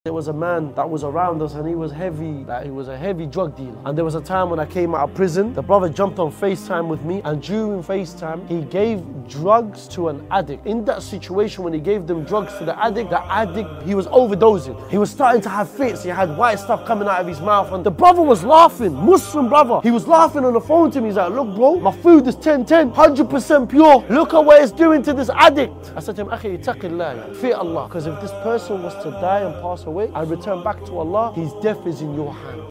There was a man that was around us and he was heavy, like he was a heavy drug dealer. And there was a time when I came out of prison, the brother jumped on FaceTime with me, and during FaceTime, he gave drugs to an addict. In that situation, when he gave them drugs to the addict, he was overdosing. He was starting to have fits, he had white stuff coming out of his mouth, and the brother was laughing, Muslim brother. He was laughing on the phone to me, he's like, look bro, my food is 10-10, 100% pure. Look at what it's doing to this addict. I said to him, Akhi, ittaqillah, fear Allah. Because if this person was to die and pass away, I return back to Allah, his death is in your hand.